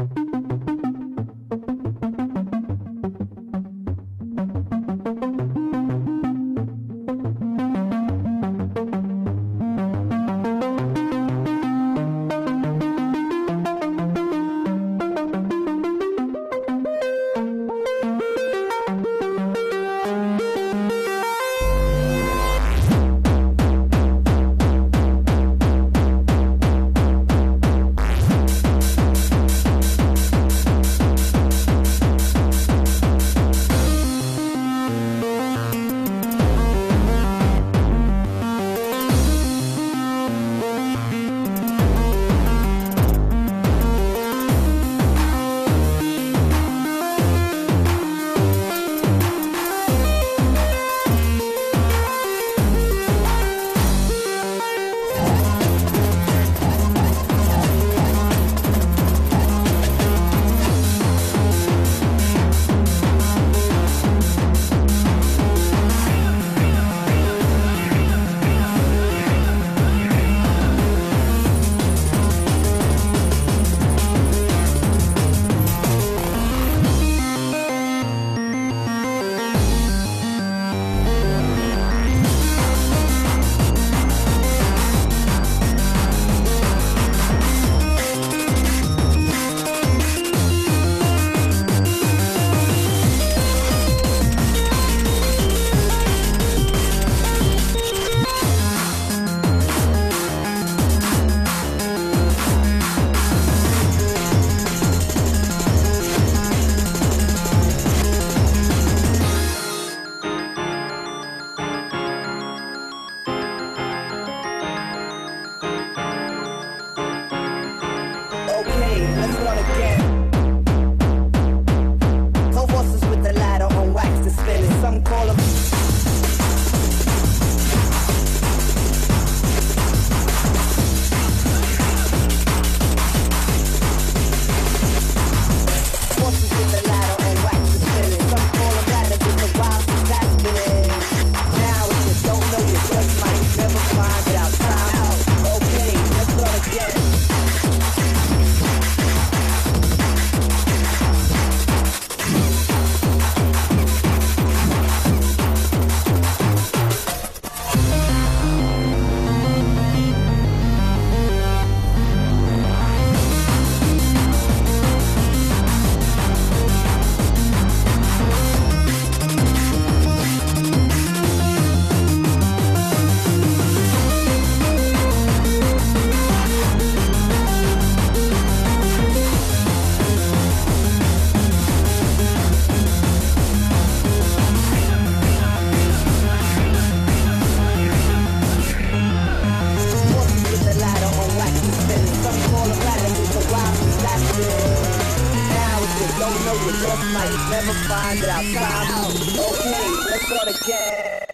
Let's start again. No horses with the ladder on wax to spin it. Some call them horses with the ladder on wax to spin it. Some call them ladders with the wild that's spinning. Now if you don't know, you just might never find it out. Time out. Okay, let's start again. Don't know, you just might never find it out. Time out. Okay, let's start again.